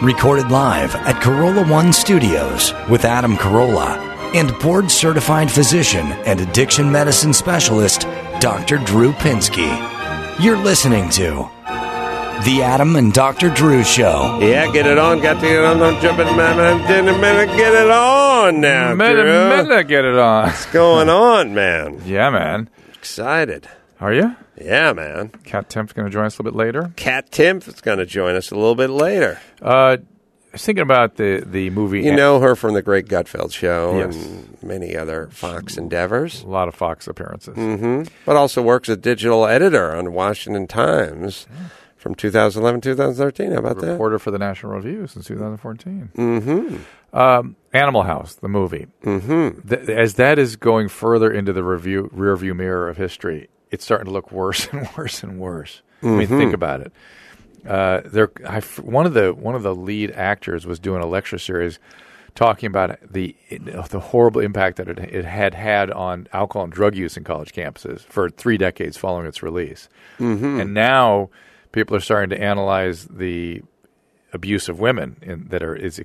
Recorded live at Carolla One Studios with Adam Carolla and board-certified physician and addiction medicine specialist, Dr. Drew Pinsky. You're listening to The Adam and Dr. Drew Show. Yeah, get it on. Got to get on. Don't jump in, man. Get it on now, Drew. Get it on. What's going on, man? Yeah, man. Excited. Are you? Yeah, man. Kat Timp's going to join us a little bit later. Kat Timp is going to join us a little bit later. I was thinking about the movie. You know her from The Great Gutfeld Show Yes. and many other Fox endeavors. A lot of Fox appearances. Mm-hmm. But also works as digital editor on Washington Times from 2011, 2013. How about that? Reporter for the National Review since 2014. Mm-hmm. Animal House, the movie. Mm-hmm. As that is going further into the rearview mirror of history, it's starting to look worse and worse and worse. I mean, think about it. One of the lead actors was doing a lecture series talking about the horrible impact that it had on alcohol and drug use in college campuses for 3 decades following its release. Mm-hmm. And now people are starting to analyze the abuse of women that is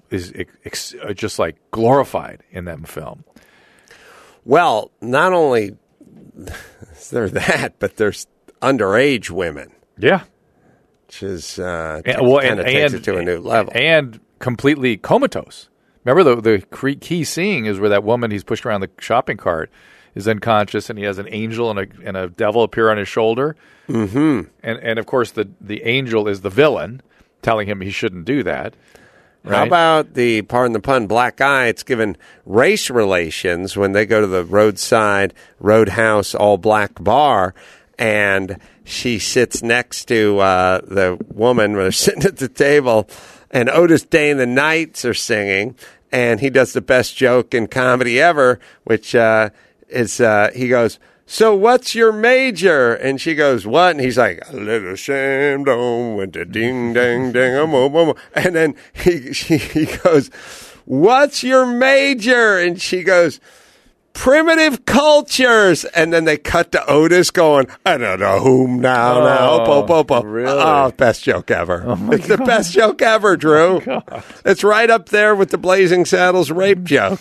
just like glorified in that film. Well, not only is there that, but there's underage women. Yeah. Which is and takes it to a new level. And completely comatose. Remember the key scene is where that woman he's pushed around the shopping cart is unconscious, and he has an angel and a devil appear on his shoulder. Mm-hmm. And of course the angel is the villain, telling him he shouldn't do that. Right? How about the, pardon the pun, black guy? It's given race relations when they go to the roadhouse all-black bar, and she sits next to the woman when they're sitting at the table, and Otis Day and the Knights are singing, and he does the best joke in comedy ever, which is he goes, "So what's your major?" And she goes, "What?" And he's like, "A little sham dong went a ding dang dang a mo mo mo." And then he goes, "What's your major?" And she goes, "Primitive cultures." And then they cut to Otis going, "I don't know whom now, po. Really? Oh, best joke ever. It's God. the best joke ever, Drew. It's right up there with the Blazing Saddles rape joke.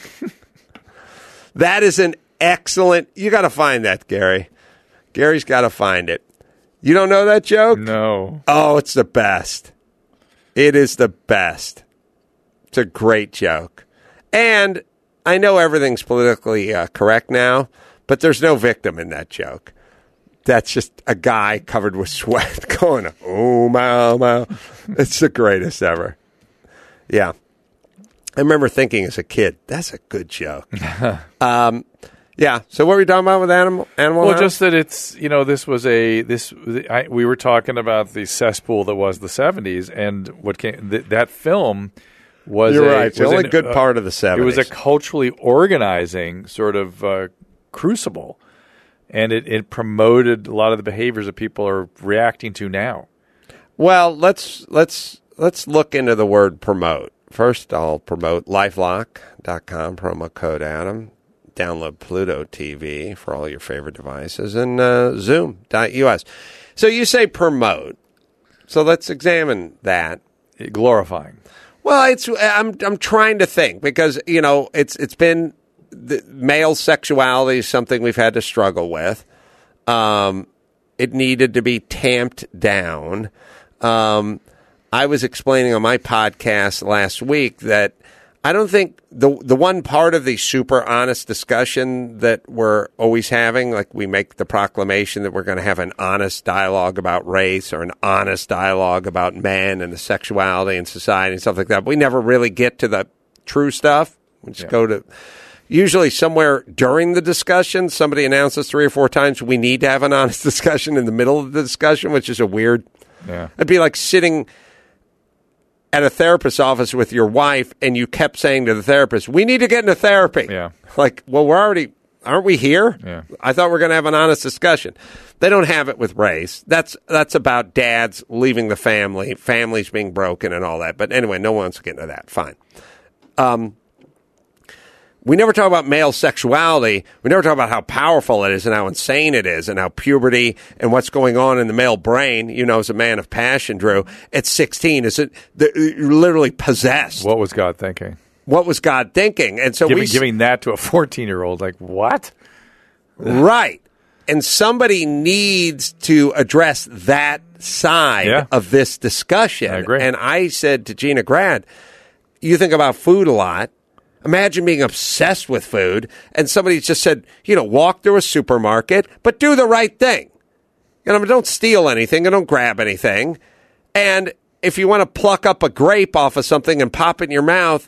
That is an excellent. You got to find that, Gary. Gary's got to find it. You don't know that joke? No. Oh, it's the best. It is the best. It's a great joke. And I know everything's politically correct now, but there's no victim in that joke. That's just a guy covered with sweat going, "Oh, my. It's the greatest ever. Yeah. I remember thinking as a kid, that's a good joke. Yeah. So what were we talking about with Animal Well, House? just that it's, this was we were talking about the cesspool that was the 70s, and what that film was You're right. It's the only good part of the 70s. It was a culturally organizing sort of crucible, and it promoted a lot of the behaviors that people are reacting to now. Well, let's look into the word promote. First, I'll promote LifeLock.com, promo code Adam. Download Pluto TV for all your favorite devices, and Zoom.us. So you say promote. So let's examine that. Glorifying. Well, I'm trying to think because it's been male sexuality is something we've had to struggle with. It needed to be tamped down. I was explaining on my podcast last week that I don't think the one part of the super honest discussion that we're always having, like we make the proclamation that we're going to have an honest dialogue about race or an honest dialogue about men and the sexuality and society and stuff like that. But we never really get to the true stuff. We just go to usually somewhere during the discussion. Somebody announces 3 or 4 times we need to have an honest discussion in the middle of the discussion, which is a weird. Yeah. It'd be like sitting at a therapist's office with your wife, and you kept saying to the therapist, "We need to get into therapy." Yeah. Like, well, aren't we here? Yeah. I thought we were going to have an honest discussion. They don't have it with race. That's about dads leaving the family, families being broken and all that. But anyway, no one wants to get into that. Fine. we never talk about male sexuality. We never talk about how powerful it is and how insane it is and how puberty and what's going on in the male brain, as a man of passion, Drew, at 16, you're literally possessed. What was God thinking? What was God thinking? And so giving that to a 14-year-old, like, what? Right. And somebody needs to address that side of this discussion. I agree. And I said to Gina Grad, you think about food a lot. Imagine being obsessed with food, and somebody just said, walk through a supermarket, but do the right thing. Don't steal anything and don't grab anything. And if you want to pluck up a grape off of something and pop it in your mouth,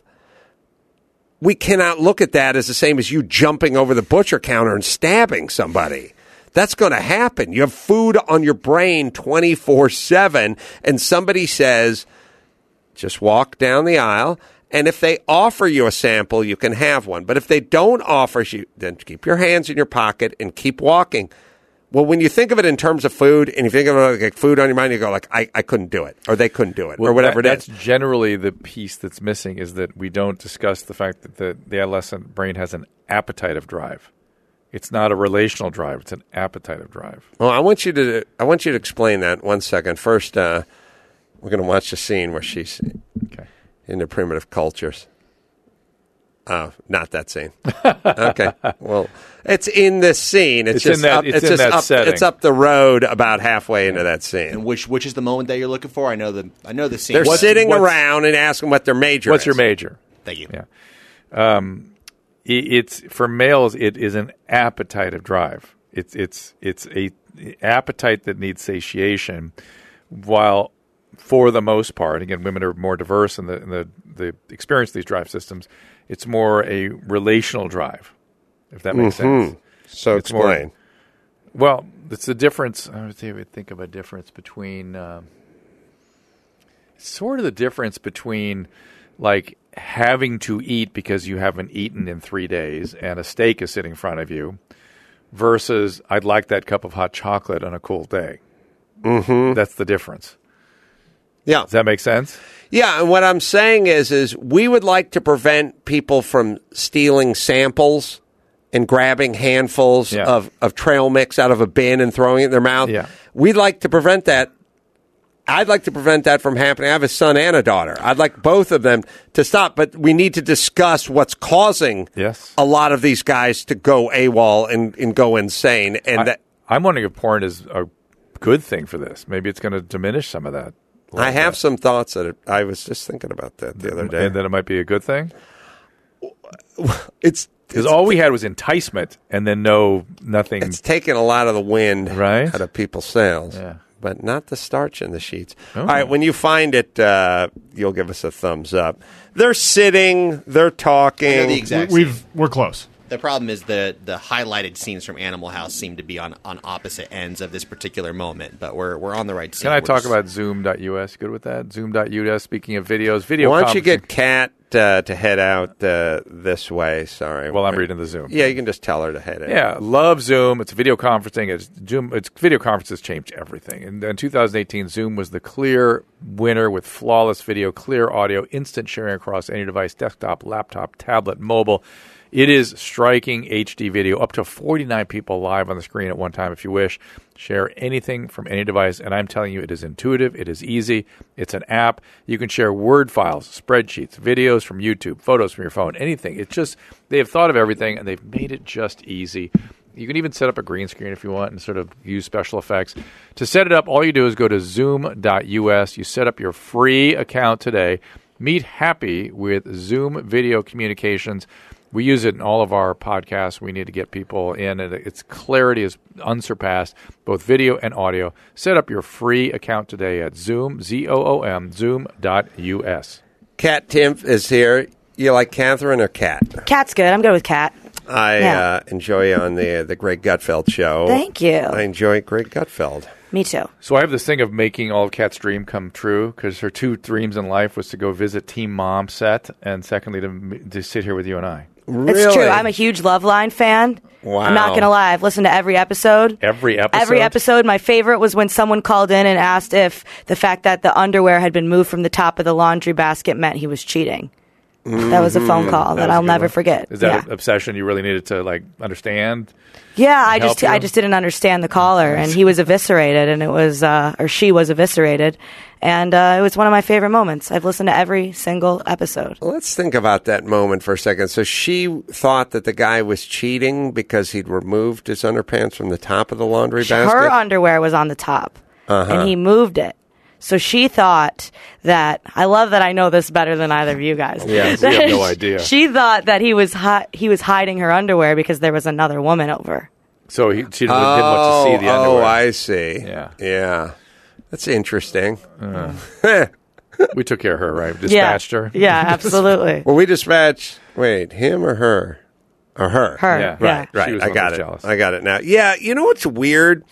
we cannot look at that as the same as you jumping over the butcher counter and stabbing somebody. That's going to happen. You have food on your brain 24/7, and somebody says, just walk down the aisle. And if they offer you a sample, you can have one. But if they don't offer you, then keep your hands in your pocket and keep walking. Well, when you think of it in terms of food, and you think of it like food on your mind, you go like, I couldn't do it, or they couldn't do it, or whatever it is. That's generally the piece that's missing, is that we don't discuss the fact that the adolescent brain has an appetitive drive. It's not a relational drive; it's an appetitive drive. Well, I want you to explain that 1 second. First, we're going to watch the scene where she's in the primitive cultures. Oh, not that scene. Okay. Well, it's in this scene. It's just up the road about halfway into that scene. And which is the moment that you're looking for? I know the scene. They're sitting around and asking what their major is. What's your major? Thank you. Yeah. It's for males. It is an appetitive drive. It's a appetite that needs satiation, while for the most part, again, women are more diverse in the experience of these drive systems. It's more a relational drive, if that makes sense. So it's explain. Well, it's the difference. I would think of a difference between sort of the difference between like having to eat because you haven't eaten in 3 days and a steak is sitting in front of you versus I'd like that cup of hot chocolate on a cool day. Mm-hmm. That's the difference. Yeah. Does that make sense? Yeah, and what I'm saying is we would like to prevent people from stealing samples and grabbing handfuls of trail mix out of a bin and throwing it in their mouth. Yeah. We'd like to prevent that. I'd like to prevent that from happening. I have a son and a daughter. I'd like both of them to stop, but we need to discuss what's causing a lot of these guys to go AWOL and go insane. And I'm wondering if porn is a good thing for this. Maybe it's going to diminish some of that. I have some thoughts that I was just thinking about that the other day. And then it might be a good thing? It's because all we had was enticement and then nothing. It's taken a lot of the wind out of people's sails. Yeah. But not the starch in the sheets. Oh. All right, when you find it, you'll give us a thumbs up. They're sitting, they're talking. I know the exact We're close. The problem is the highlighted scenes from Animal House seem to be on opposite ends of this particular moment, but we're on the right scene. Can I talk about Zoom.us? Good with that? Zoom.us, speaking of videos, video Why don't you get Kat to head out this way? Sorry. Well, I'm reading the Zoom. Yeah, you can just tell her to head out. Yeah, love Zoom. It's video conferencing. It's video conferences changed everything. And in 2018, Zoom was the clear winner with flawless video, clear audio, instant sharing across any device, desktop, laptop, tablet, mobile. It is striking HD video, up to 49 people live on the screen at one time if you wish. Share anything from any device, and I'm telling you, it is intuitive, it is easy, it's an app. You can share Word files, spreadsheets, videos from YouTube, photos from your phone, anything. It's just, they have thought of everything, and they've made it just easy. You can even set up a green screen if you want and sort of use special effects. To set it up, all you do is go to Zoom.us. You set up your free account today. Meet happy with Zoom Video Communications. We use it in all of our podcasts. We need to get people in, and its clarity is unsurpassed, both video and audio. Set up your free account today at Zoom, Zoom, Zoom.us. Kat Timpf is here. You like Catherine or Kat? Kat's good. I'm good with Kat. I enjoy you on the Greg Gutfeld show. Thank you. I enjoy Greg Gutfeld. Me too. So I have this thing of making all of Kat's dream come true, because her two dreams in life was to go visit Team Mom set, and secondly, to sit here with you and I. Really? It's true. I'm a huge Loveline fan. Wow. I'm not going to lie. I've listened to every episode. Every episode? Every episode. My favorite was when someone called in and asked if the fact that the underwear had been moved from the top of the laundry basket meant he was cheating. That was a phone call that was a I'll good never one. forget. Is that yeah. an obsession you really needed to like understand? Yeah, I help just you? didn't understand the caller, and he was eviscerated, and it was or she was eviscerated, and it was one of my favorite moments. I've listened to every single episode. Let's think about that moment for a second. So she thought that the guy was cheating because he'd removed his underpants from the top of the laundry basket? Her underwear was on the top, and he moved it. So she thought that, I love that I know this better than either of you guys. Yeah, we have no idea. She thought that he was hiding her underwear because there was another woman over. So she didn't want to see the underwear. Oh, I see. Yeah. Yeah. That's interesting. We took care of her, right? Dispatched her. Yeah, absolutely. Well, we dispatched, wait, him or her? Or her. Her. Yeah. Yeah. Right. She was I one got that it. was jealous. I got it now. Yeah. You know what's weird?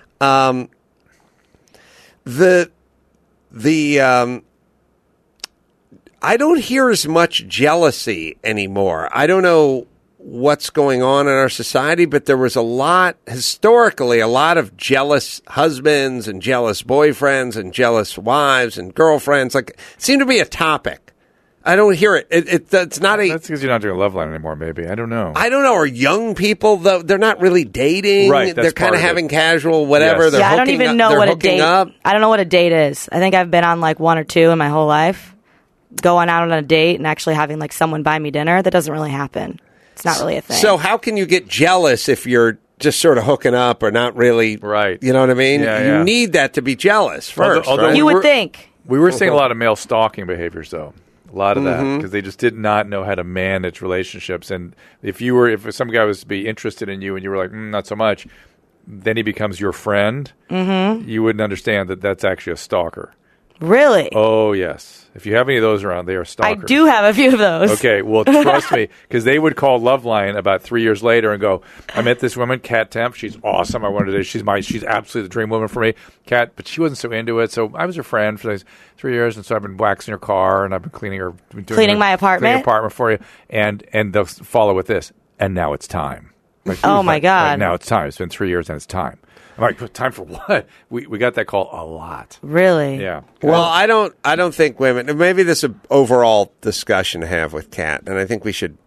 I don't hear as much jealousy anymore. I don't know what's going on in our society, but there was historically, a lot of jealous husbands and jealous boyfriends and jealous wives and girlfriends. Like, it seemed to be a topic. I don't hear it. It's not a. That's because you're not doing Love Line anymore, maybe. I don't know. I don't know. Are young people though? They're not really dating. Right, that's they're kind part of of it. having casual whatever. Yes. They're Yeah, I don't hooking even up- know they're what a hooking date. up. I don't know what a date is. I think I've been on like one or two in my whole life. Going out on a date and actually having like someone buy me dinner, that doesn't really happen. It's not really a thing. So how can you get jealous if you're just sort of hooking up or not really? Right. You know what I mean? Yeah, you yeah. need that to be jealous first. Although right? you we would were- think. We were seeing a lot of male stalking behaviors, though. A lot of Mm-hmm. that because they just did not know how to manage relationships. And if some guy was to be interested in you and you were like, not so much, then he becomes your friend. Mm-hmm. You wouldn't understand that that's actually a stalker. Really? Oh yes. If you have any of those around, they are I stalkers. do have a few of those. Okay, well, trust me, because they would call Loveline about 3 years later and go, "I met this woman, Kat Temp. She's awesome. I wanted to. She's absolutely the dream woman for me, Kat. But she wasn't so into it. So I was her friend for these 3 years, and so I've been waxing her car and I've been cleaning her, Cleaning my apartment? cleaning her apartment for you. And they'll follow with this. And now it's time. Like, Oh, my God. Like, now it's time. It's been 3 years and it's time. I'm like, time for what? We got that call a lot. Really? Yeah. Well, I don't think women. Maybe this is an overall discussion to have with Kat, and I think we should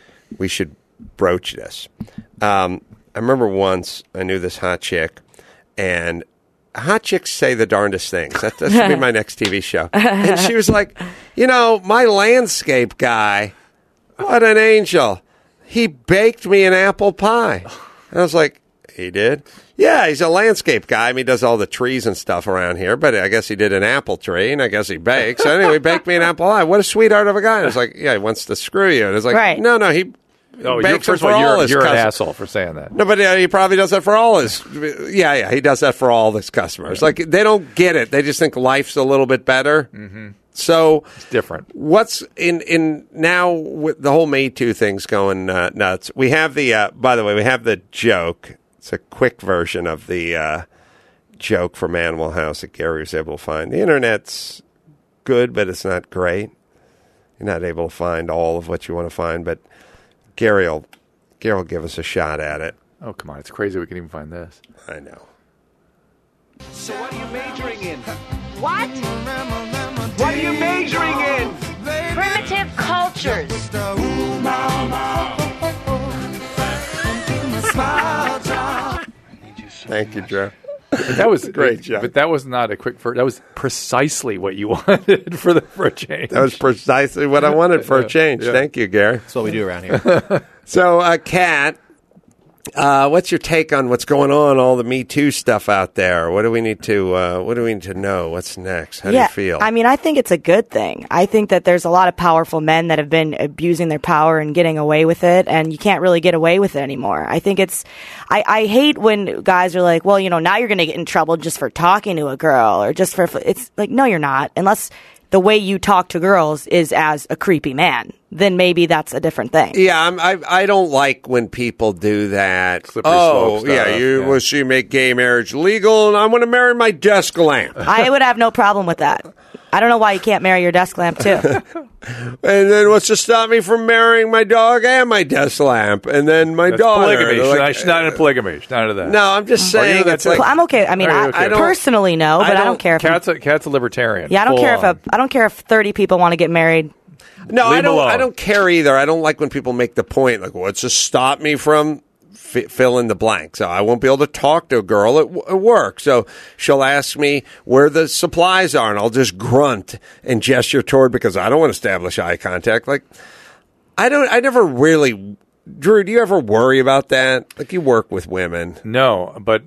broach this. I remember once I knew this hot chick, and hot chicks say the darndest things. That should be my next TV show. And she was like, my landscape guy, what an angel. He baked me an apple pie. And I was like, he did? Yeah, he's a landscape guy. I mean, he does all the trees and stuff around here, but I guess he did an apple tree, and I guess he bakes. So anyway, he baked me an apple pie. What a sweetheart of a guy. And I was like, yeah, he wants to screw you. And it's like, Right. no, he Oh, bakes first them of for all all, his you're an customers. asshole for saying that. No, but he probably does that for all his. Yeah, he does that for all his customers. Like, they don't get it. They just think life's a little bit better. Mm-hmm. So It's different. what's in now with the whole Me Too thing's going nuts. We have the by the way, we have the joke. It's a quick version of the joke from Animal House that Gary was able to find. The internet's good, but it's not great. You're not able to find all of what you want to find, but Gary will give us a shot at it. Oh, come on. It's crazy we can even find this. I know. So what are you majoring in? What? What are you majoring in? Primitive cultures. Thank you, Joe. But that was Great job. But that was not a quick. That was precisely what you wanted for a change. That was precisely what I wanted for a change. Yeah. Thank you, Gary. That's what we do around here. So, Kat, what's your take on what's going on? All the Me Too stuff out there. What do we need to know? What's next? How do you feel? I mean, I think it's a good thing. I think that there's a lot of powerful men that have been abusing their power and getting away with it, and you can't really get away with it anymore. I think I hate when guys are like, well, now you're going to get in trouble just for talking to a girl or just for, it's like, no, you're not. Unless the way you talk to girls is as a creepy man, then maybe that's a different thing. Yeah, I don't like when people do that. Slippery slope yeah, stuff, you yeah. will she make gay marriage legal, and I'm going to marry my desk lamp, and I would have no problem with that. I don't know why you can't marry your desk lamp too. then what's to stop me from marrying my dog and my desk lamp, and then my That's daughter? polygamy. They're like, She's not into polygamy. She's not into that. no, I'm just saying that's it's like. I'm okay. I mean, Are you okay? I I don't- personally no, but I don't care if Cat's a libertarian. yeah, I don't Full care on. I don't care if 30 people want to get married No, Leave I him don't. alone. I don't care either. I don't like when people make the point like, "Well, it's just stop me from fill in the blank." So I won't be able to talk to a girl at work. So she'll ask me where the supplies are, and I'll just grunt and gesture toward because I don't want to establish eye contact. Like I never really. Drew, do you ever worry about that? Like you work with women. No, but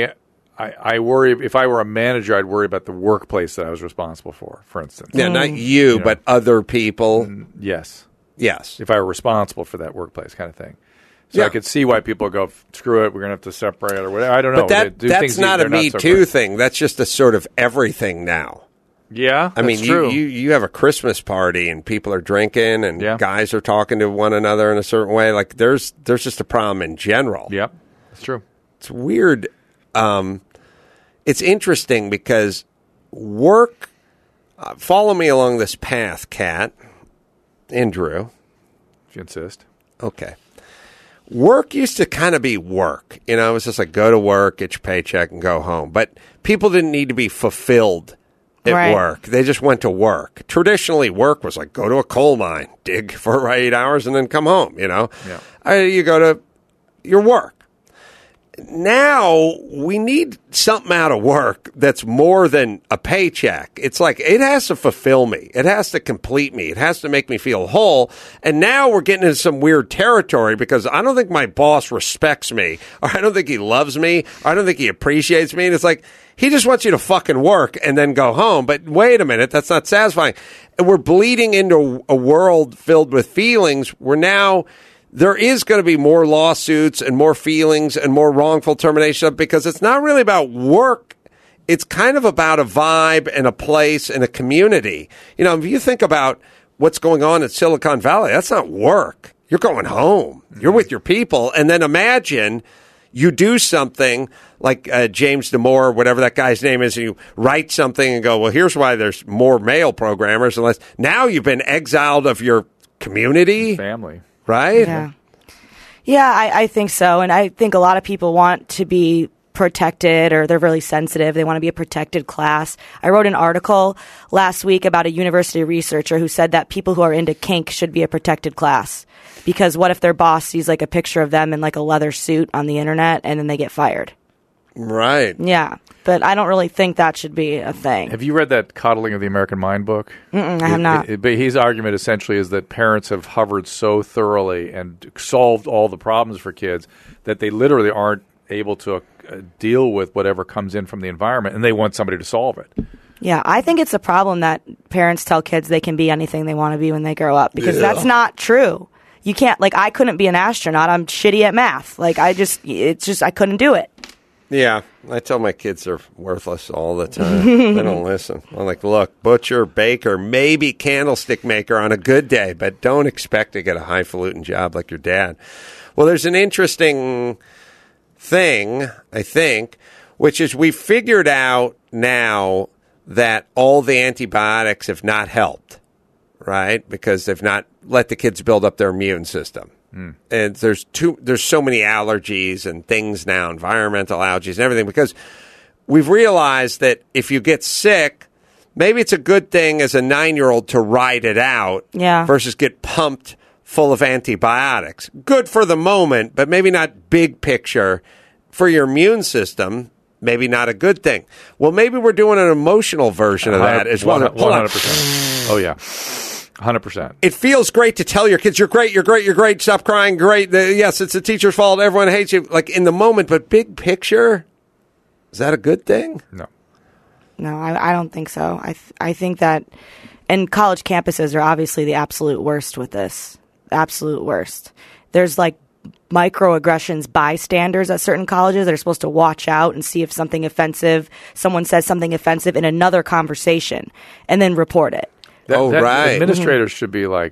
I worry if I were a manager, I'd worry about the workplace that I was responsible for instance. Yeah, not you, but other people. Yes. Yes. If I were responsible for that workplace kind of thing. So Yeah. I could see why people go, screw it, we're going to have to separate or whatever. I don't know. But They do that's things not a they're Me so Too great. thing. That's just a sort of everything now. Yeah, I mean, that's true. you have a Christmas party and people are drinking and Yeah. guys are talking to one another in a certain way. Like there's just a problem in general. Yep, that's true. It's weird. It's interesting because work. Follow me along this path, Kat and Drew. If you insist. Okay. Work used to kind of be work. You know, it was just like go to work, get your paycheck, and go home. But people didn't need to be fulfilled at Right. work. They just went to work. Traditionally, work was like go to a coal mine, dig for 8 hours, and then come home, you know? Yeah. You go to your work. Now we need something out of work that's more than a paycheck. It's like it has to fulfill me. It has to complete me. It has to make me feel whole. And now we're getting into some weird territory because I don't think my boss respects me, or I don't think he loves me, or I don't think he appreciates me. And it's like he just wants you to fucking work and then go home. But wait a minute, that's not satisfying. And we're bleeding into a world filled with feelings. We're now. There is going to be more lawsuits and more feelings and more wrongful termination because it's not really about work. It's kind of about a vibe and a place and a community. You know, if you think about what's going on in Silicon Valley, that's not work. You're going home. You're with your people. And then imagine you do something like James Damore, whatever that guy's name is, and you write something and go, well, here's why there's more male programmers. Unless now you've been exiled of your community. Family. Right? Yeah, I think so. And I think a lot of people want to be protected, or they're really sensitive. They want to be a protected class. I wrote an article last week about a university researcher who said that people who are into kink should be a protected class. Because what if their boss sees like a picture of them in like a leather suit on the internet and then they get fired? Right. Yeah. But I don't really think that should be a thing. Have you read that Coddling of the American Mind book? I have not. But his argument essentially is that parents have hovered so thoroughly and solved all the problems for kids that they literally aren't able to deal with whatever comes in from the environment, and they want somebody to solve it. Yeah, I think it's a problem that parents tell kids they can be anything they want to be when they grow up, because that's not true. You can't, like, I couldn't be an astronaut. I'm shitty at math. Like, I couldn't do it. Yeah, I tell my kids they're worthless all the time. They don't listen. I'm like, look, butcher, baker, maybe candlestick maker on a good day, but don't expect to get a highfalutin job like your dad. Well, there's an interesting thing, I think, which is we figured out now that all the antibiotics have not helped, right? Because they've not let the kids build up their immune system. And there's so many allergies and things now, environmental allergies and everything, because we've realized that if you get sick, maybe it's a good thing as a 9-year-old to ride it out versus get pumped full of antibiotics. Good for the moment, but maybe not big picture for your immune system. Maybe not a good thing. Well, maybe we're doing an emotional version of that as well. 100%. Oh, yeah. 100%. It feels great to tell your kids, you're great, you're great, you're great, stop crying, great. Yes, it's the teacher's fault, everyone hates you. Like in the moment, but big picture, is that a good thing? No, I don't think so. I think that, and college campuses are obviously the absolute worst with this. Absolute worst. There's like microaggressions bystanders at certain colleges that are supposed to watch out and see if someone says something offensive in another conversation and then report it. Right. Administrators should be like,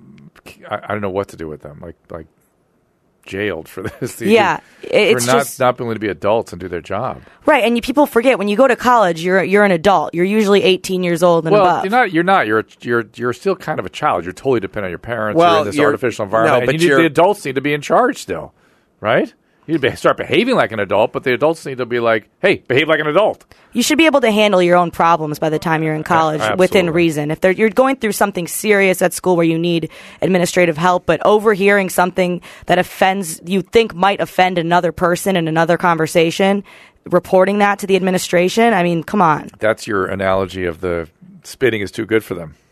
I don't know what to do with them, like jailed for this. It's for not being able to be adults and do their job. Right, and people forget when you go to college, you're an adult. You're usually 18 years old and above. You're not. You're still kind of a child. You're totally dependent on your parents. Well, you're in this artificial environment. No, but and the adults need to be in charge still, right? You start behaving like an adult, but the adults need to be like, hey, behave like an adult. You should be able to handle your own problems by the time you're in college within reason. If you're going through something serious at school where you need administrative help, but overhearing something that you think might offend another person in another conversation, reporting that to the administration, I mean, come on. That's your analogy of the spitting is too good for them.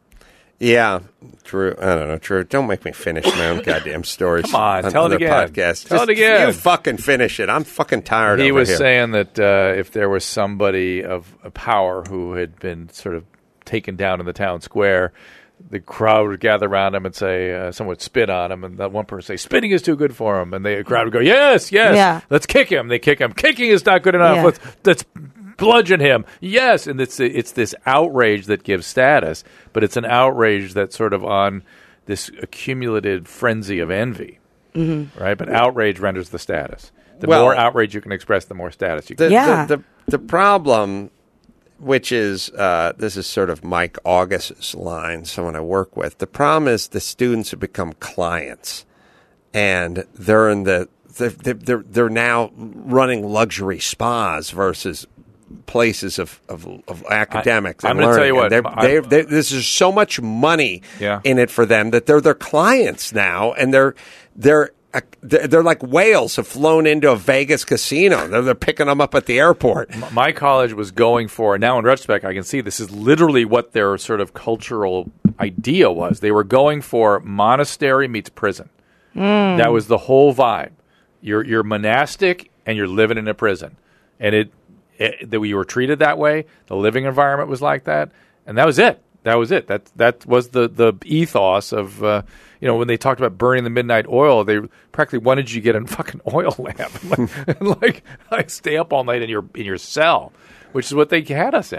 Yeah, true. I don't know, Drew. Don't make me finish my own goddamn stories. Come on, tell it again. Podcast. Tell it again. You fucking finish it. I'm fucking tired of it. He was here. saying that if there was somebody of power who had been sort of taken down in the town square, the crowd would gather around him and say, someone would spit on him, and that one person would say, spitting is too good for him. And the crowd would go, yes, let's kick him. They kick him. Kicking is not good enough. Yeah. Let's bludgeon him. Yes. And it's this outrage that gives status, but it's an outrage that's sort of on this accumulated frenzy of envy, right? But outrage renders the status. The more outrage you can express, the more status you can The problem, which is, this is sort of Mike August's line, someone I work with. The problem is the students have become clients, and they're in they're now running luxury spas versus places of academics. I'm going to tell you what. This is so much money in it for them that they're their clients now, and they're like whales have flown into a Vegas casino. They're picking them up at the airport. My college was going for, now in retrospect, I can see this is literally what their sort of cultural idea was. They were going for monastery meets prison. That was the whole vibe. You're monastic and you're living in a prison. And that we were treated that way. The living environment was like that. And that was it. That was the ethos of, when they talked about burning the midnight oil, they practically wanted you to get a fucking oil lamp and like stay up all night in your cell, which is what they had us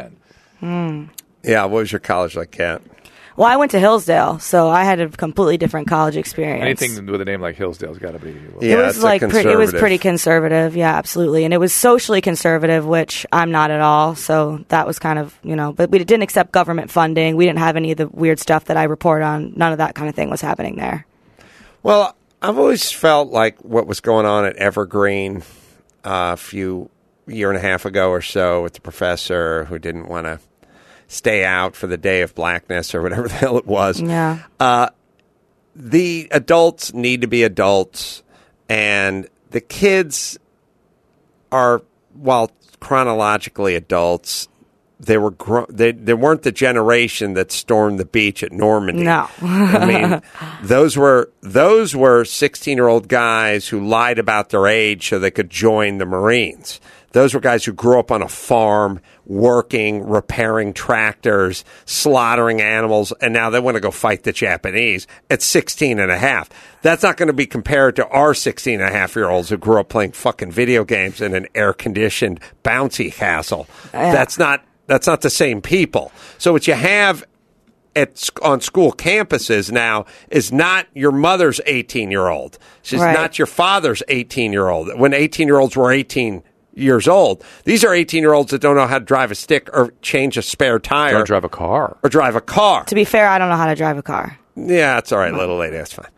in. Yeah, what was your college like, Kat? Well, I went to Hillsdale, so I had a completely different college experience. Anything with a name like Hillsdale's got to be. It was it was pretty conservative, yeah, absolutely, and it was socially conservative, which I'm not at all. So that was kind of but we didn't accept government funding. We didn't have any of the weird stuff that I report on. None of that kind of thing was happening there. Well, I've always felt like what was going on at Evergreen a year and a half ago or so with the professor who didn't want to stay out for the Day of Blackness or whatever the hell it was. Yeah. The adults need to be adults, and the kids are, while chronologically adults, they weren't the generation that stormed the beach at Normandy. No. I mean, those were 16-year-old guys who lied about their age so they could join the Marines. Those were guys who grew up on a farm, working, repairing tractors, slaughtering animals, and now they want to go fight the Japanese at 16 and a half. That's not going to be compared to our 16 and a half-year-olds who grew up playing fucking video games in an air-conditioned bouncy castle. Yeah. That's not the same people. So what you have on school campuses now is not your mother's 18-year-old. She's not your father's 18-year-old. When 18-year-olds were 18 years old. These are 18-year-olds that don't know how to drive a stick or change a spare tire. Or drive a car. To be fair, I don't know how to drive a car. Yeah, it's all right, little lady. That's fine.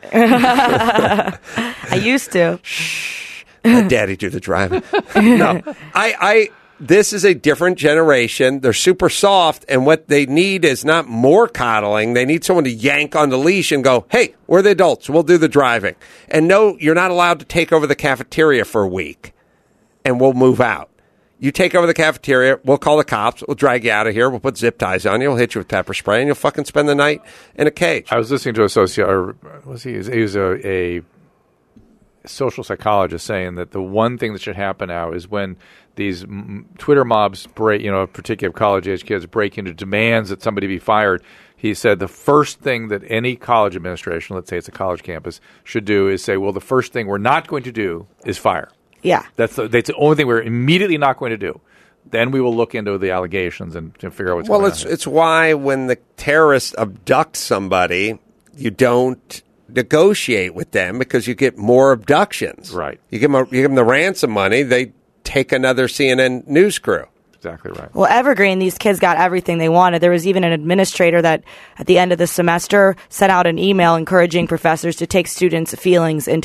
I used to. Shh. Let Daddy do the driving. No, this is a different generation. They're super soft, and what they need is not more coddling. They need someone to yank on the leash and go, hey, we're the adults. We'll do the driving. And no, you're not allowed to take over the cafeteria for a week. And we'll move out. You take over the cafeteria, we'll call the cops, we'll drag you out of here, we'll put zip ties on you, we'll hit you with pepper spray, and you'll fucking spend the night in a cage. I was listening to he was a social psychologist saying that the one thing that should happen now is when these Twitter mobs break, particular college-age kids break into demands that somebody be fired. He said the first thing that any college administration, let's say it's a college campus, should do is say, well, the first thing we're not going to do is fire. Yeah. That's the only thing we're immediately not going to do. Then we will look into the allegations and figure out what's going on. Well, it's why when the terrorists abduct somebody, you don't negotiate with them because you get more abductions. Right. You give them the ransom money, they take another CNN news crew. Exactly right. Well, Evergreen, these kids got everything they wanted. There was even an administrator that at the end of the semester sent out an email encouraging professors to take students' feelings into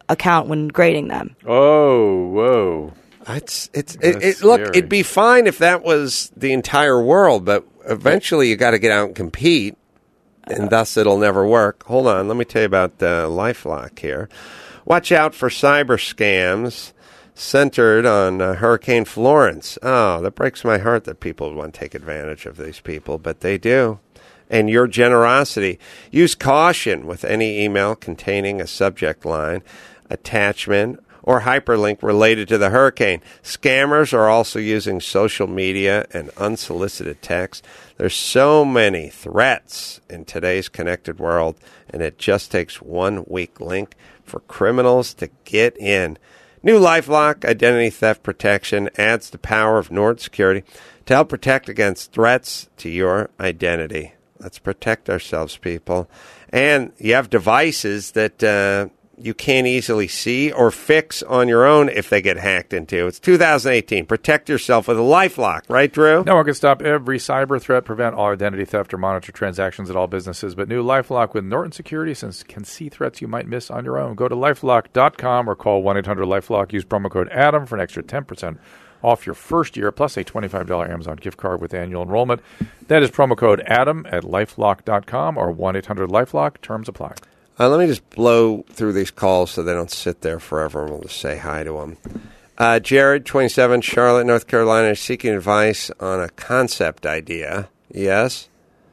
account when grading them. Oh, whoa. Look, it'd be fine if that was the entire world, but eventually you got to get out and compete, and thus it'll never work. Hold on, let me tell you about LifeLock here. Watch out for cyber scams centered on Hurricane Florence. Oh, that breaks my heart that people would want to take advantage of these people, but they do. And your generosity. Use caution with any email containing a subject line, attachment, or hyperlink related to the hurricane. Scammers are also using social media and unsolicited text. There's so many threats in today's connected world, and it just takes one weak link for criminals to get in. New LifeLock Identity Theft Protection adds the power of Nord Security to help protect against threats to your identity. Let's protect ourselves, people. And you have devices that you can't easily see or fix on your own if they get hacked into. It's 2018. Protect yourself with a LifeLock. Right, Drew? No one can stop every cyber threat, prevent all identity theft, or monitor transactions at all businesses. But new LifeLock with Norton Security can see threats you might miss on your own. Go to LifeLock.com or call 1-800-LifeLock. Use promo code ADAM for an extra 10% off your first year, plus a $25 Amazon gift card with annual enrollment. That is promo code ADAM at LifeLock.com or 1-800-LifeLock. Terms apply. Let me just blow through these calls so they don't sit there forever, and we'll just say hi to them. Jared, 27, Charlotte, North Carolina, is seeking advice on a concept idea. Yes?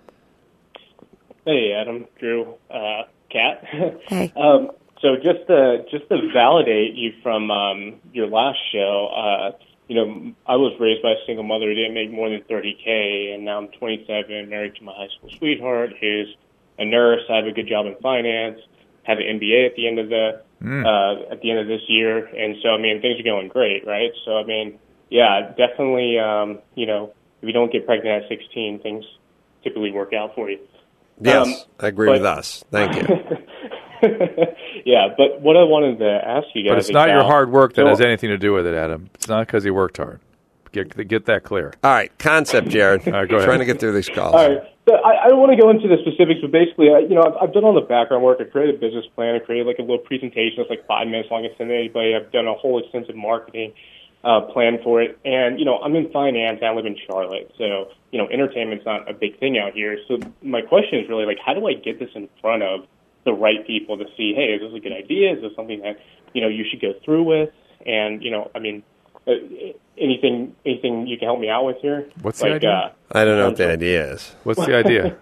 Hey, Adam, Drew, Kat. Hey. So just to validate you from your last show, I was raised by a single mother who didn't make more than $30K, and now I'm 27, married to my high school sweetheart, who's a nurse. I have a good job in finance, have an MBA at the end of this year, and so things are going great, right? So yeah, definitely. If you don't get pregnant at 16, things typically work out for you. Yes, I agree with us. Thank you. Yeah, but what I wanted to ask you guys, but it's not your hard work that has anything to do with it, Adam. It's not because he worked hard. Get that clear. All right, concept, Jared. All right, go ahead. Trying to get through these calls. All right. So I don't want to go into the specifics, but basically, I've done all the background work. I created a business plan. I created a little presentation that's 5 minutes long. I send it to anybody. I've done a whole extensive marketing plan for it. And, I'm in finance. I live in Charlotte. So, entertainment's not a big thing out here. So my question is really, how do I get this in front of the right people to see, hey, is this a good idea? Is this something that, you should go through with? And, anything you can help me out with here? What's the idea? I don't know what the idea is. What's the idea?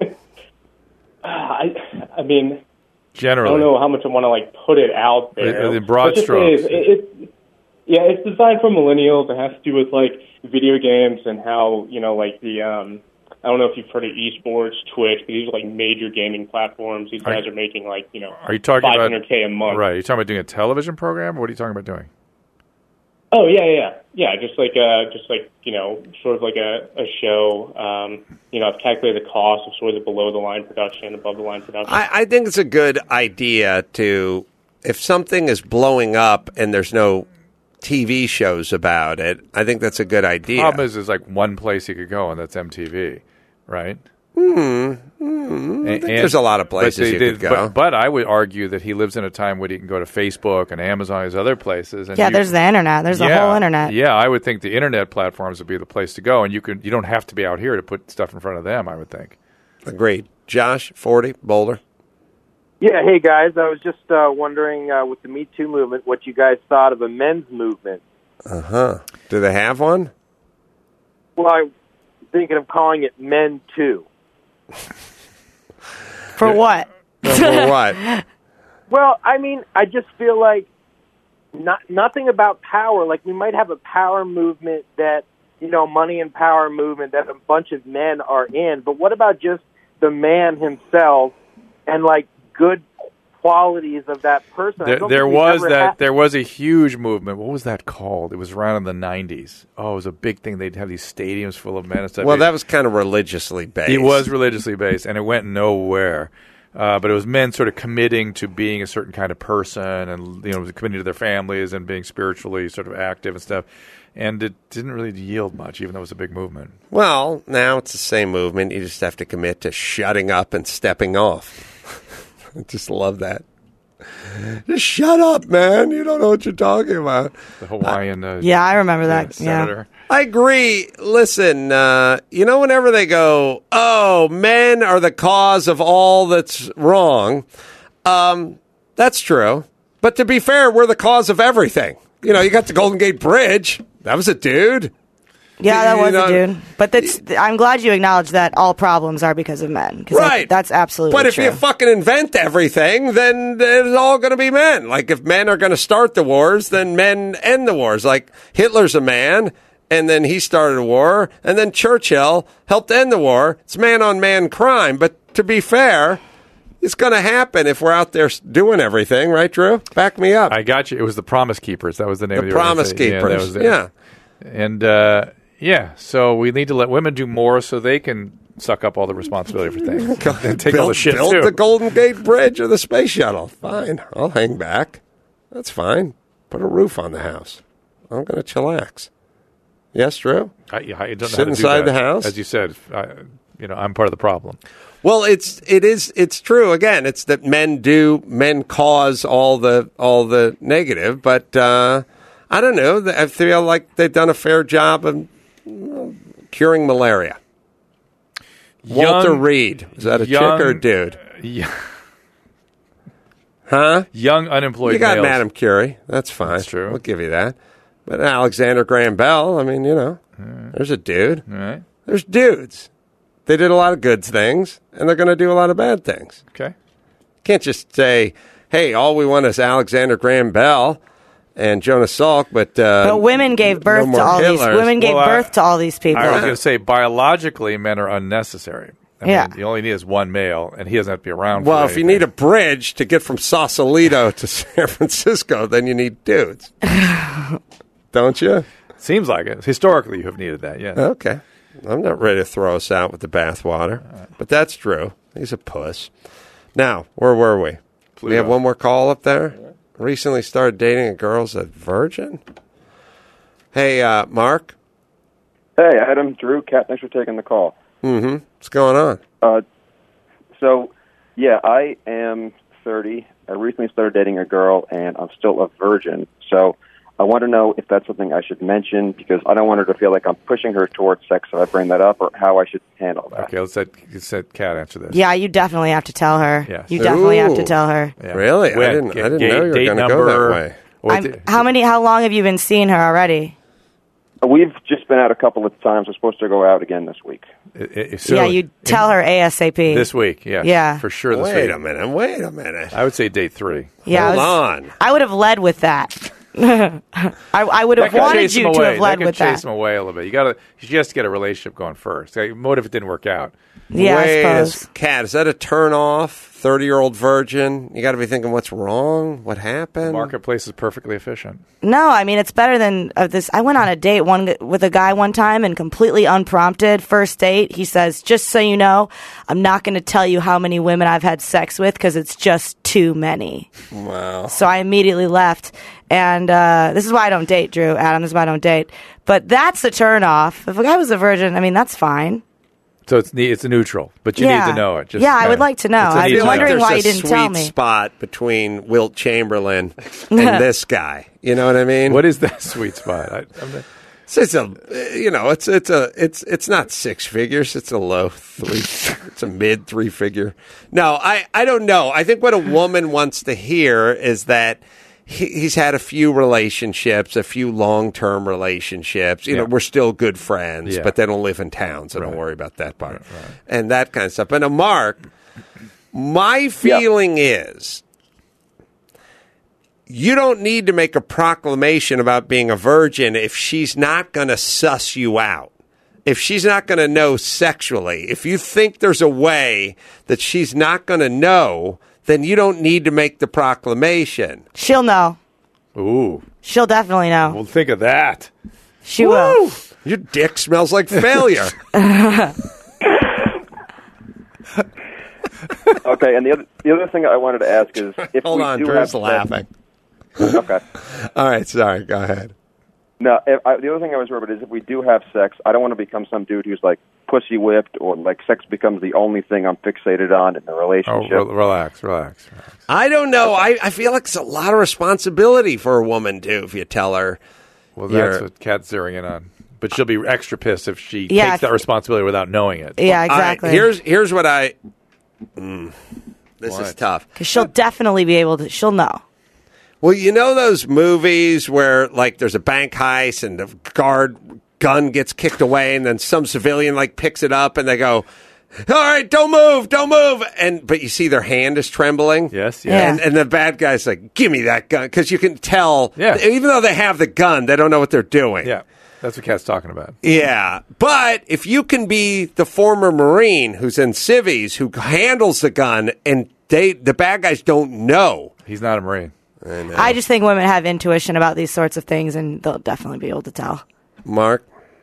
I Generally. don't know how much I want to put it out there. In broad strokes. It's designed for millennials. It has to do with video games and how I don't know if you've heard of esports, Twitch, but these are major gaming platforms. These guys are making are you talking $500K a month. Right. Are you talking about doing a television program, or what are you talking about doing? Oh yeah. Just sort of like a show. I've calculated the cost of sort of the below the line production, above the line production. I think it's a good idea to, if something is blowing up and there's no TV shows about it, I think that's a good idea. The problem is there's one place you could go, and that's MTV, right? There's a lot of places you could go. But I would argue that he lives in a time when he can go to Facebook and Amazon, these other places. And there's the internet. There's the whole internet. Yeah, I would think the internet platforms would be the place to go, and you don't have to be out here to put stuff in front of them, I would think. Agreed. Josh, 40, Boulder. Yeah, hey guys, I was just wondering with the Me Too movement what you guys thought of a men's movement. Do they have one? Well, I'm thinking of calling it Men Too. For what? For what? Well, I just feel like nothing about power. We might have a power movement that, money and power movement that a bunch of men are in, but what about just the man himself and good qualities of that person? There was a huge movement. What was that called? It was around in the 90s. Oh, it was a big thing. They'd have these stadiums full of men and stuff. Well, that was kind of religiously based. It was religiously based, and it went nowhere. But it was men sort of committing to being a certain kind of person and, committing to their families and being spiritually sort of active and stuff. And it didn't really yield much, even though it was a big movement. Well, now it's the same movement. You just have to commit to shutting up and stepping off. I just love that. Just shut up, man. You don't know what you're talking about. The Hawaiian. Yeah, I remember that. Senator. I agree. Listen, whenever they go, oh, men are the cause of all that's wrong, that's true. But to be fair, we're the cause of everything. You got the Golden Gate Bridge. That was a dude. Yeah, that was a dude. But I'm glad you acknowledge that all problems are because of men. Right. That's absolutely But if true. you fucking invent everything, then it's all going to be men. Like, if men are going to start the wars, then men end the wars. Like, Hitler's a man, and then he started a war, and then Churchill helped end the war. It's man-on-man crime. But to be fair, it's going to happen if we're out there doing everything. Right, Drew? Back me up. I got you. It was the Promise Keepers. That was the name of the Promise organization. Keepers. Yeah. And, so we need to let women do more so they can suck up all the responsibility for things and take all the shit, build too. the Golden Gate Bridge or the space shuttle. Fine. I'll hang back. That's fine. Put a roof on the house. I'm going to chillax. Yes, Drew? I don't know Sit how to do inside that. the house? As you said, I'm part of the problem. Well, it's true. Again, it's that men cause all the negative, but I don't know. I feel like they've done a fair job of curing malaria. Walter Reed. Is that a chick or a dude? Huh? Young unemployed You got males. Madame Curie. That's fine. That's true. We'll give you that. But Alexander Graham Bell, there's a dude. All right. There's dudes. They did a lot of good things, and they're going to do a lot of bad things. Okay. Can't just say, hey, all we want is Alexander Graham Bell and Jonas Salk, but women gave birth no to more all these. Hitlers. Women gave birth to all these people. I was going to say, biologically, men are unnecessary. I Yeah. mean, you only need is one male, and he doesn't have to be around. Well, for if you anything. need a bridge to get from Sausalito to San Francisco, then you need dudes. Don't you? Seems like it. Historically, you have needed that, yeah. Okay. I'm not ready to throw us out with the bathwater, but that's true. He's a puss. Now, where were we? Pluto. We have one more call up there. Recently started dating a girl's a virgin. Hey, Mark. Hey, Adam, Drew, Kat, thanks for taking the call. Mm-hmm. What's going on? I am 30. I recently started dating a girl, and I'm still a virgin. So I want to know if that's something I should mention, because I don't want her to feel like I'm pushing her towards sex if I bring that up, or how I should handle that. Okay, let's let Kat answer this. Yeah, you definitely have to tell her. Yes. You definitely have to Ooh. tell her. Yeah. Really? When? I didn't know you were Date going to go number, that way. How long have you been seeing her already? We've just been out a couple of times. We're supposed to go out again this week. Yeah, you tell her ASAP. This week, yes. Yeah. For sure this week. Wait a minute. I would say date 3. Yeah, Hold on. I would have led with that. I would have wanted you to have led with chase that. him away a little bit. You just get a relationship going first. Like, what if it didn't work out? Yeah, I suppose. Kat, is that a turn off? 30-year-old virgin? You got to be thinking, what's wrong? What happened? The marketplace is perfectly efficient. No, I mean, it's better than this. I went on a date with a guy one time, and completely unprompted, first date, he says, just so you know, I'm not going to tell you how many women I've had sex with because it's just too many. Wow. So I immediately left. And this is why I don't date, Drew. Adam, this is why I don't date. But that's the turn off. If a guy was a virgin, I mean, that's fine. So it's a neutral, but you need to know it. I would like to know. It's a I'd need be to wondering know. why you There's didn't a tell sweet me. spot between Wilt Chamberlain and this guy. You know what I mean? What is that sweet spot? It's not 6 figures. It's a low 3. It's a mid 3-figure. No, I don't know. I think what a woman wants to hear is that he's had a few relationships, a few long-term relationships. You know, we're still good friends, but they don't live in town, so don't worry about that part. Right. And that kind of stuff. And Mark, my feeling is you don't need to make a proclamation about being a virgin if she's not going to suss you out. If she's not going to know sexually, if you think there's a way that she's not going to know, then you don't need to make the proclamation. She'll know. Ooh. She'll definitely know. Well, think of that. She will. Your dick smells like failure. Okay, and the other thing I wanted to ask is if Hold we on, do Drew's have laughing. Okay. All right, sorry, go ahead. No, the other thing I was worried about is if we do have sex, I don't want to become some dude who's like pussy whipped or like sex becomes the only thing I'm fixated on in the relationship. Relax. I don't know. I feel like it's a lot of responsibility for a woman, too, if you tell her. Well, that's what Kat's zeroing in on. But she'll be extra pissed if she takes that responsibility without knowing it. Yeah, exactly. Here's what I... This is tough. Because she'll definitely be able to... She'll know. Well, you know those movies where, like, there's a bank heist and the gun gets kicked away and then some civilian, like, picks it up and they go, all right, don't move. But you see their hand is trembling. Yes. Yeah. And the bad guy's like, give me that gun. Because you can tell, even though they have the gun, they don't know what they're doing. Yeah, that's what Kat's talking about. Yeah. But if you can be the former Marine who's in civvies who handles the gun and the bad guys don't know. He's not a Marine. I just think women have intuition about these sorts of things, and they'll definitely be able to tell. Mark?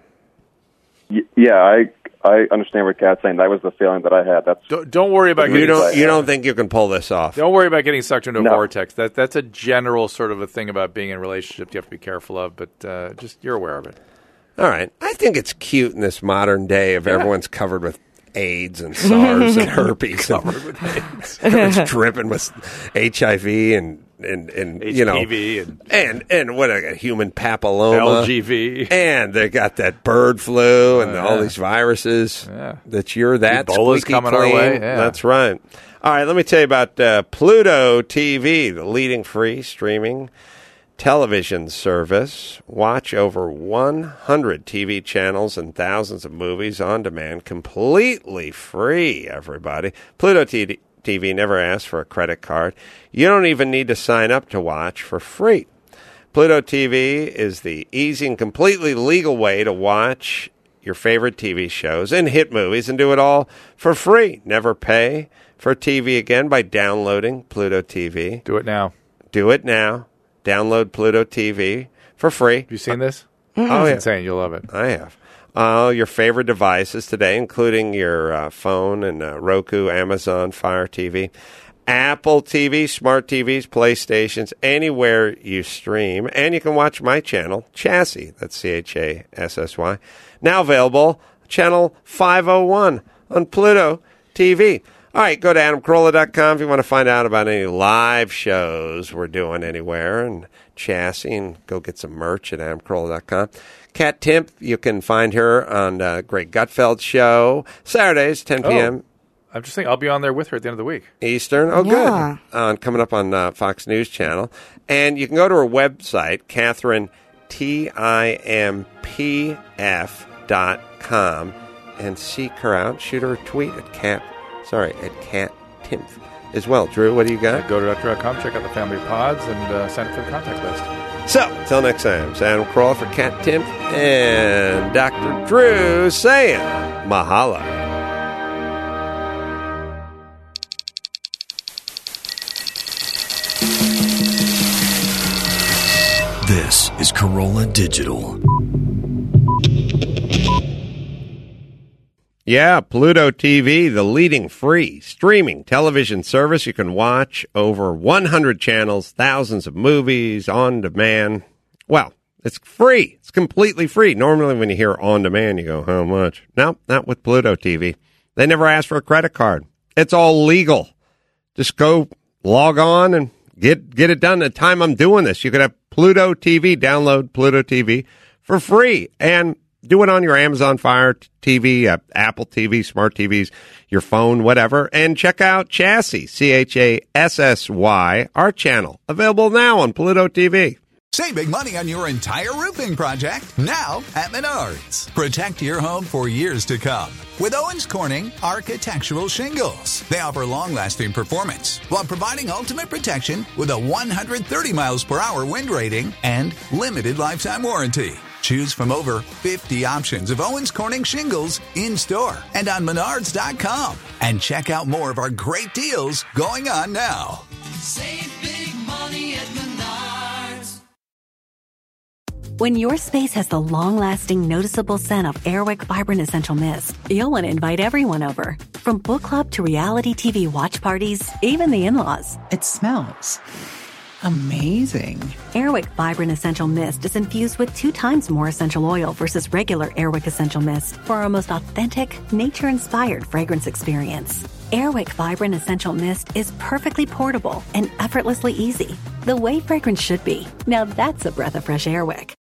Yeah, I understand what Kat's saying. That was the feeling that I had. Don't worry about you don't think you can pull this off. Don't worry about getting sucked into a vortex. That's a general sort of a thing about being in relationships you have to be careful of, but just you're aware of it. All right. I think it's cute in this modern day of everyone's covered with AIDS and SARS and herpes. Covered with AIDS. Everyone's dripping with HIV and HPV and what a human papilloma, LGV, and they got that bird flu and all these viruses. That you're that Ebola's squeaky coming clean. our way. Yeah. That's right. All right, let me tell you about Pluto TV, the leading free streaming television service. Watch over 100 TV channels and thousands of movies on demand, completely free. Everybody, Pluto TV never asks for a credit card. You don't even need to sign up to watch for free. Pluto TV is the easy and completely legal way to watch your favorite TV shows and hit movies and do it all for free. Never pay for TV again by downloading Pluto TV. Do it now. Download Pluto TV for free. Have you seen this? Oh, It's insane. You'll love it. I have. Your favorite devices today, including your phone and Roku, Amazon, Fire TV, Apple TV, smart TVs, PlayStations, anywhere you stream. And you can watch my channel, Chassis, that's CHASSY, now available, channel 501 on Pluto TV. All right, go to AdamCarolla.com if you want to find out about any live shows we're doing anywhere, and Chassis, and go get some merch at AdamCarolla.com. Kat Timpf, you can find her on Greg Gutfeld's show, Saturdays, 10 p.m. I'm just saying, I'll be on there with her at the end of the week. Eastern. Oh, good. Coming up on Fox News Channel. And you can go to her website, Catherine, TIMPF.com, and seek her out. Shoot her a tweet at Kat Timpf as well. Drew, what do you got? Go to Dr.com, check out the family of pods, and sign up for the contact list. So, until next time, it's Adam Carolla for Kat Timpf and Dr. Drew saying mahalo. This is Corolla Digital. Yeah, Pluto TV, the leading free streaming television service. You can watch over 100 channels, thousands of movies on demand. Well, it's free. It's completely free. Normally when you hear on demand, you go, how much? No, not with Pluto TV. They never ask for a credit card. It's all legal. Just go log on and get it done. At the time I'm doing this, you could have Pluto TV, download Pluto TV for free, and do it on your Amazon Fire TV, Apple TV, smart TVs, your phone, whatever. And check out Chassis, CHASSY, our channel. Available now on Pluto TV. Save big money on your entire roofing project now at Menards. Protect your home for years to come with Owens Corning Architectural Shingles. They offer long-lasting performance while providing ultimate protection with a 130 miles per hour wind rating and limited lifetime warranty. Choose from over 50 options of Owens Corning shingles in-store and on Menards.com. And check out more of our great deals going on now. Save big money at Menards. When your space has the long-lasting, noticeable scent of Airwick Vibrant Essential Mist, you'll want to invite everyone over. From book club to reality TV watch parties, even the in-laws. It smells Amazing. Airwick Vibrant Essential Mist is infused with 2 times more essential oil versus regular Airwick Essential Mist for our most authentic, nature-inspired fragrance experience. Airwick Vibrant Essential Mist is perfectly portable and effortlessly easy. The way fragrance should be. Now that's a breath of fresh Airwick.